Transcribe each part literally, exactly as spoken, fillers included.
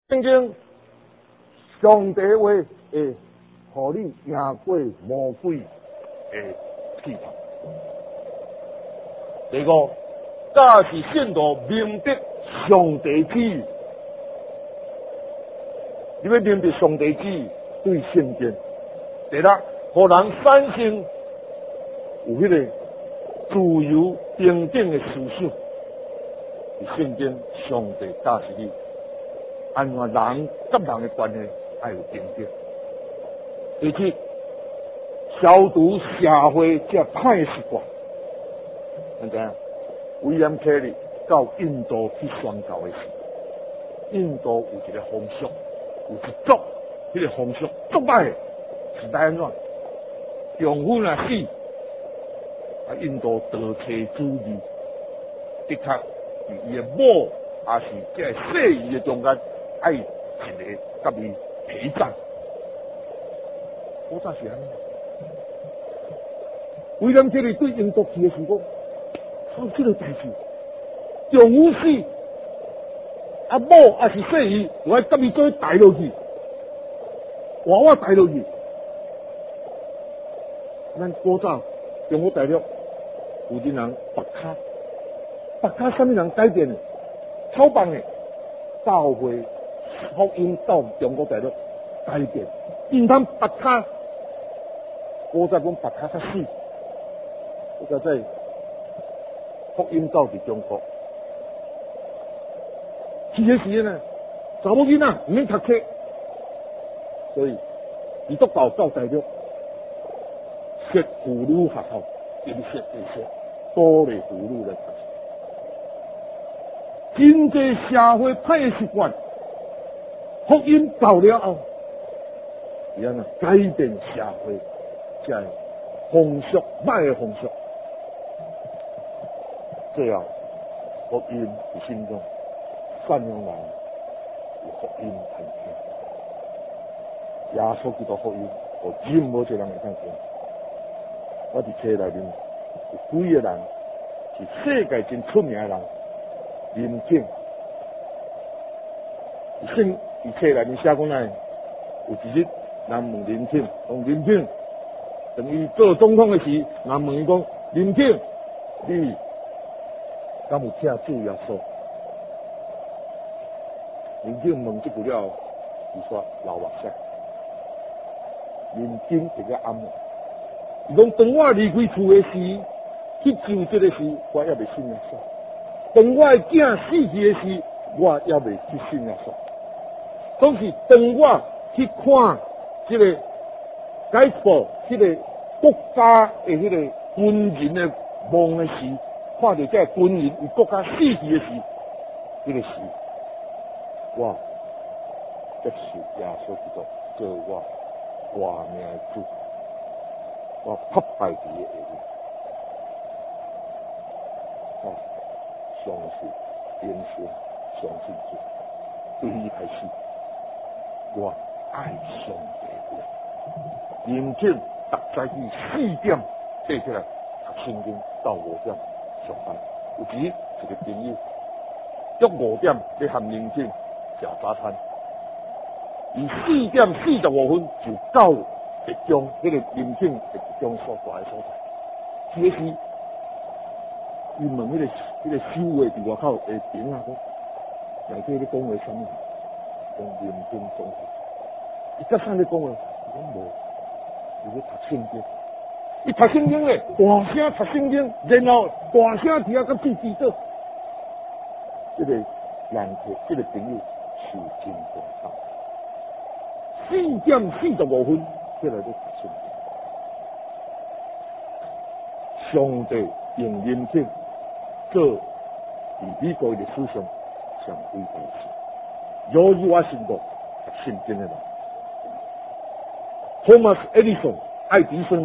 圣经上帝话会互你赢过魔鬼的试探。第五，假是信徒明白上帝旨意，你要明白上帝旨意对圣经。第六，互人产生有迄个自由平等的思想。圣经上帝教示你，安怎人甲人的关系要有平等。第七，消除社会这歹习惯。怎样？威廉凯利到印度去宣教的时，印度有一个风俗，有一族，迄、那个风俗足歹的，是安怎？丈夫若死，啊，印度盗窃子女，的确。伊的某也是这细姨的中间，爱一个甲伊陪葬。我早是安尼。威廉这里对印度去的时讲，好这个代志，丈夫死，啊某也是细姨，我爱甲伊做带落去，娃娃带落去。咱古早中国大陆有啲人白卡。白卡什么人改变的？超棒的教会福音到中国大陆改变，因通白卡，我再讲白卡较死，我再在福音到伫中国，是个时呢，查某囡仔唔免读册，所以伊都到到大陆设妇女学校，因设这些多类妇女来读。真济社会歹习惯，福音到了后，伊安那改变社会，这风俗歹的风俗，最后福音伫心中，善良人有福音传听。耶稣基督福音，我任何一个人会当听。我伫册内面有几个人是世界真出名的人。林肯，圣伫册内面写讲来，有一日人问林肯，讲林肯，等于做总统的时，人问伊讲，林肯，你敢有听主耶稣？林肯问这句了后，伊说流目屎。林肯直接暗了，伊讲当我离开厝的时，去就职的时，我也未信耶稣。当我的囝死去的时，我也未去信耶稣。总是当我去看这个解报，这个国家的迄个军人的梦的时，看到这军人与国家死去的时，这个时，我接受耶稣基督做我活命的主，我拍败敌的恶人。哦。相信、坚信、相信主，对伊开始，我爱上帝。认真逐早起四点爬起来读圣经，到五点上班。有时一个朋友约五点要喊认真食早餐，伊四点四十五分就到特中迄、那个认真特中所在的所在，这是。伊问迄、那个迄、那个守卫伫外口下边啊，讲内底咧讲话啥物？讲认真讲话。伊甲啥咧讲话？伊讲无，伊咧读圣经。伊读圣经咧，大声读圣经，然后大声伫遐甲自己做。这个人客，这个朋友是真重要。四点四十五分，再来咧读圣经。上帝用认真。做伫美国的史上上伟大的事，由于我信过读圣经的人 ，Thomas Edison 爱迪生，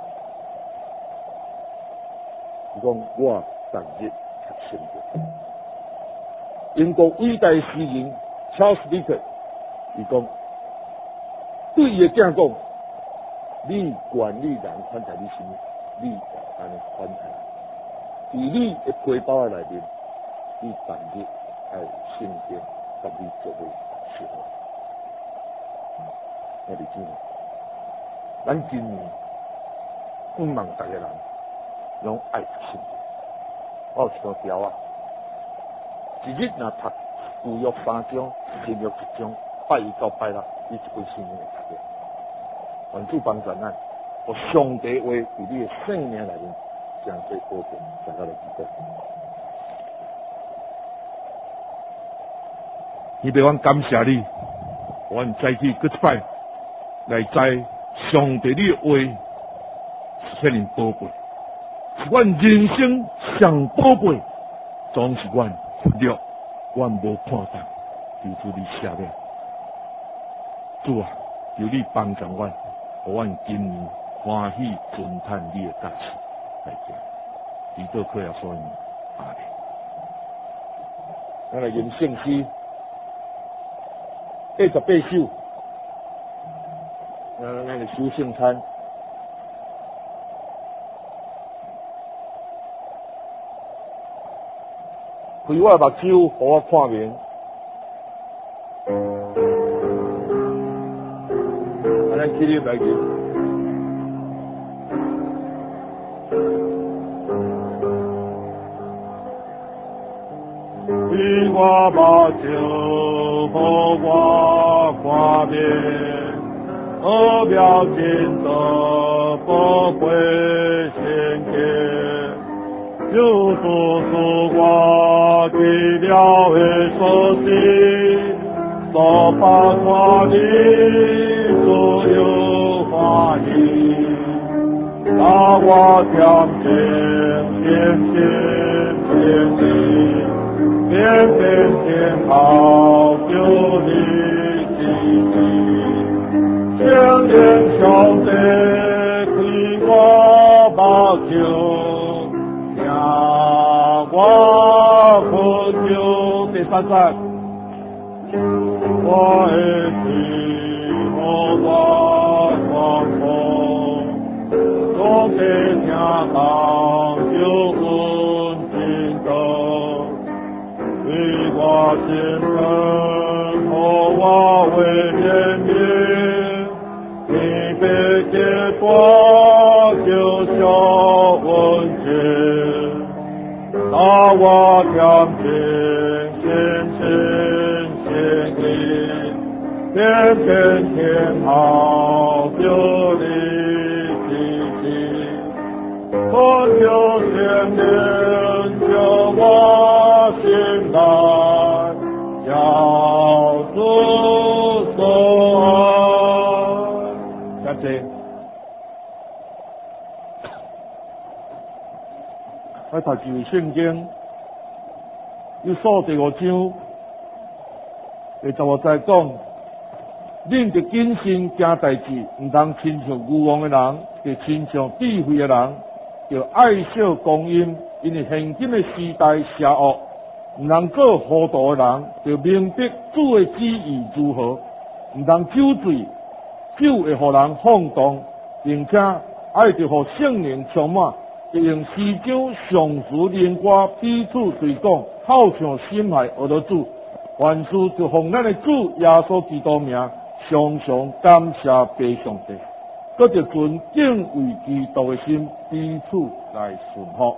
伊讲我逐日读圣经。英国伟大的诗人 Charles Dickens， 伊讲对伊的囝讲，你管理人款在你心，你安尼款待。伫你的背包的内面，你逐日爱有圣经，甲你做伙生活。 日子呢，咱今年希望大家人拢爱读圣经。我有一条条啊，一日若读旧约三章，新约一章，拜一到拜六，你一本圣经会读了。愿主帮助咱，互上帝话伫你的生命内面，将这保护，将咱的祈祷。伊俾阮感谢你，阮再去搁一摆来知上帝你的话是遐尼宝贝，是阮人生上宝贝，总是阮忽略，阮无看到，由此你写了。主啊，求你帮助阮，互阮今年欢喜尊叹你的价值来行。祈祷靠耶稣名，阿门。咱来念圣诗。八十八首，呃，那个修圣餐，开我目睭，互我看明。啊，咱起立来念。开我目睭，互我看明，好表今的宝贵圣经，就是我奇妙的所行，所发出的所有话语，让我听见天天天地。天天天好救你基地，天天兄弟开我目睭，让我困救第三站，我的心和我广阔，总得听到救恩经道。为我心疼，和我为怜悯，你被解脱，就小问题，让我听见心心心意，天天天好救你基地，我就天天叫我。心来要主所爱，谢谢。我读旧圣经，有数第五章，第十五节讲，恁着谨慎行代志，毋通亲像愚妄的人，着亲像智慧的人，着爱惜光阴，因为现今的时代邪恶。毋通做糊涂的人，就明白主的旨意如何；毋通酒醉，酒会互人放荡，并且爱着互圣灵充满，就用诗章、上词、灵歌彼此对讲，好像心海学到主。凡事就奉咱的主耶稣基督名，常常感谢拜上帝，搁着存敬畏基督的心，彼此来顺服。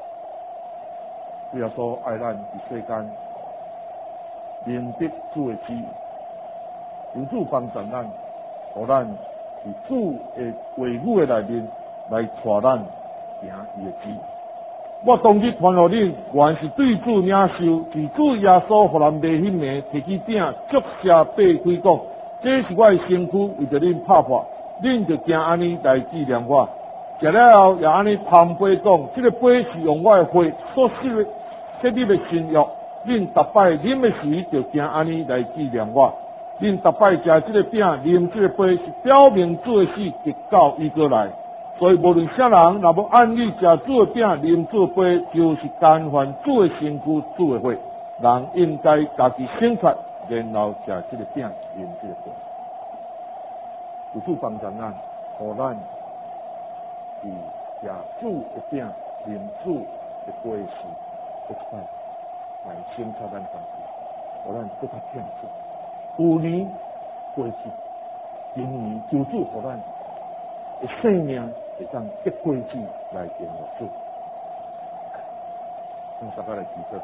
耶稣爱咱伫世间，明白主的旨意，由主帮助咱，互咱伫主的话语的内面来带咱行伊的旨意。我当日传互恁，原是对主领受，是主耶稣互咱卖迄暝，摕起饼，祝谢擘开讲，这是我的身躯，为着恁拍破，恁就行安尼来纪念我。食了后，也安尼捧杯讲，这个杯是用我的血所设的设立的新约。恁逐摆啉的时，就行安尼来纪念我。恁逐摆食这个饼、啉这个杯，是表明主的死直到伊过来。所以无论啥人，若要按你食主的饼、啉主的杯，就是干犯主的身躯、主的血。人应该家己省察，然后食这个饼、啉这个杯。有主帮助咱，互咱是食主的饼、啉主的杯时，一摆来省察咱家己，互咱更较听主。旧年过去， 因为求主互咱的生命会当结果子来荣耀主。用大家来祈祷，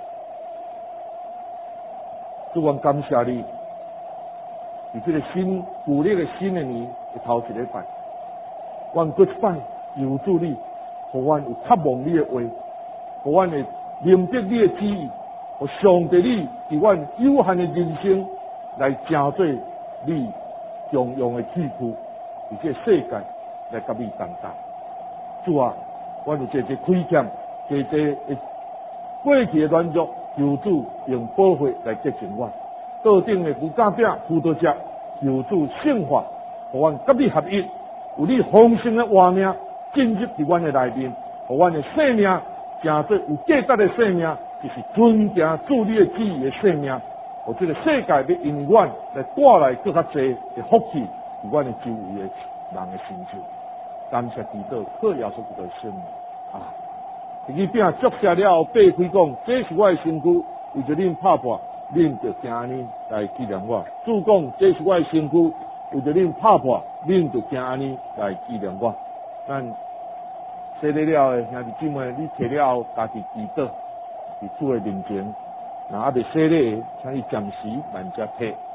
主，我感谢你，伫这个新旧历的新的年的头一礼拜，我搁一摆求主你，互阮有渴望你的话，互阮会明白你的旨意，互上帝你伫阮有限的人生来成做你重用的器具，伫这世界来甲你同担。主啊，阮有这这亏欠，这这的过去的软弱，求主用保护来洁净我。桌顶的牛角饼、葡萄汁，求主圣化，互阮甲你合一，有你丰盛的活命进入伫阮的内面，互阮的生命成做有价值的生命，就是尊敬主你的旨意的生命。互这个世界要因为阮来带来更较侪的福气，伫阮的周围的人的身上。感谢祈祷，靠耶稣基督的圣名啊！第二饼祝谢了后，擘开讲，这是我的身躯，为着恁拍破，恁就惊安尼来纪念我。主讲，这是我的身躯，为着恁拍破，恁就惊安尼来纪念我。咱洗礼了的兄弟姊妹，你摕了后，家己祈祷，伫主的面前。若还未洗礼的，请你暂时慢只摕。